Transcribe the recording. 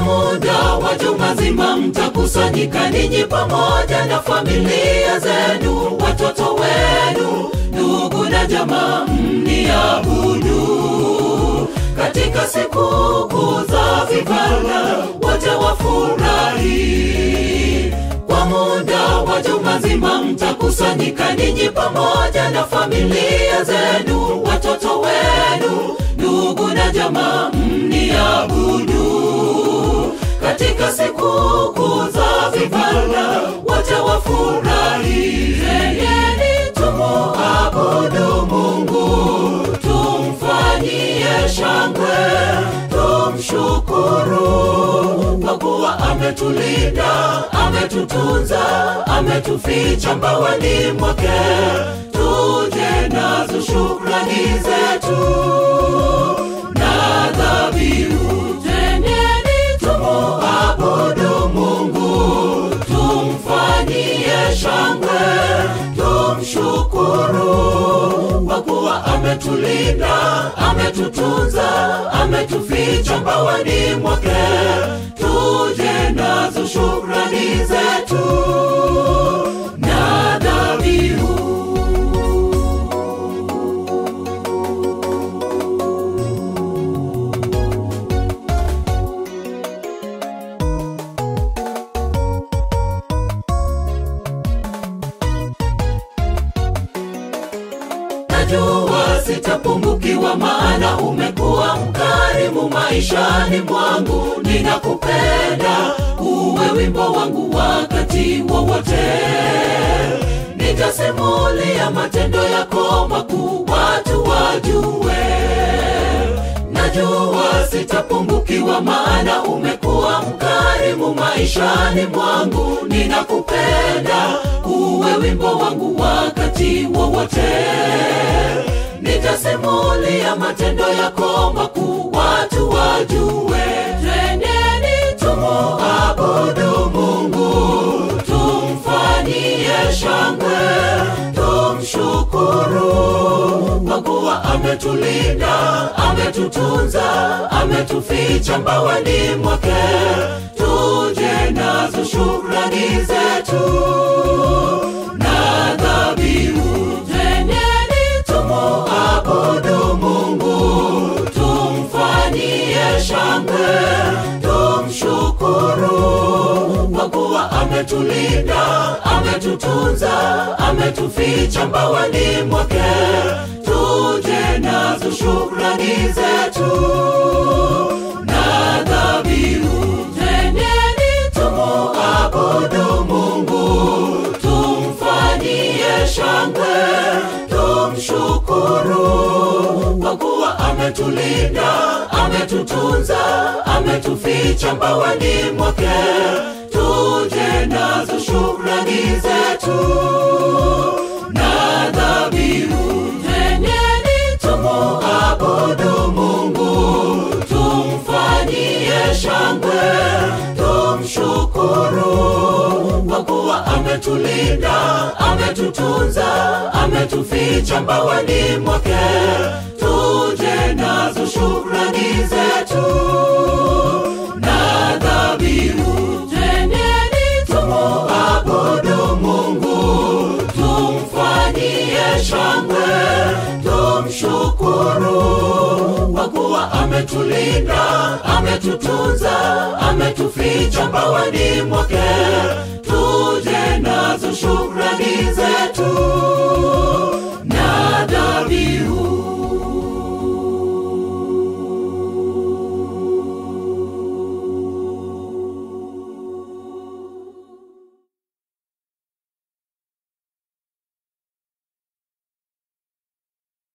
muda wa juma zima mtakusanyika ninyi pamoja na familia zenu, watoto wenu, ndugu na jamaa mniabudu. Katika siku kuu za vibanda wote wafurahi. Kwa muda wa juma zima mtakusanyika ninyi pamoja na familia zenu, watoto wenu, ndugu na jamaa mniabudu. Katika siku kuu za vibanda wote wafurahi. Twendeni tumuabudu Mungu, tumfanyie shangwe, tumshukuru kwa kuwa ametulinda, ametutunza, ametuficha mbawani mwake. Tuje nazo shukrani zetu na dhabihu. Twendeni tumuabudu Mungu, tumfanyie shangwe, tumshukuru kwa kuwa ametulinda, ametutunza, ametuficha mbawani mwake. Tuje nazo shukrani zetu na dhabihu. Najua sitapungukiwa maana umekuwa mkarimu maishani mwangu. Ninakupenda, uwe wimbo wangu wakati wowote. Nitasimulia matendo yako makuu watu wajue. Najua sitapungukiwa maana umekuwa mkarimu maishani mwangu. Ninakupenda, uwe wimbo wangu wakati wowote. Nitasimulia matendo yako makuu watu wajue. Twendeni tumuabudu Mungu, tumfanyie shangwe, tumshukuru kwa kuwa ametulinda, ametutunza, ametuficha mbawani mwake. Tuje nazo shukrani zetu na dhabihu. Twendeni tumuabudu Mungu, tumfanyie shangwe, tumshukuru kwa kuwa ametulinda, ametutunza, ametuficha mbawani mwake. Tuje nazo shukrani zetu na dhabihu. Twendeni tumuabudu Mungu, tumfanyie shangwe, tumshukuru kwa kuwa ametulinda, ametutunza, ametuficha mbawani mwake. Tuje nazo shukrani zetu na dhabihu. Twendeni tumuabudu Mungu, tumfanyie shangwe, tumshukuru kwa kuwa ametulinda, ametutunza, ametuficha mbawani mwake. Tuje nazo shukrani zetu na dhabihu. Twendeni tumuabudu Mungu, tumfanyie shangwe, tumshukuru kwa kuwa ametulinda, ametutunza, ametuficha mbawani mwake.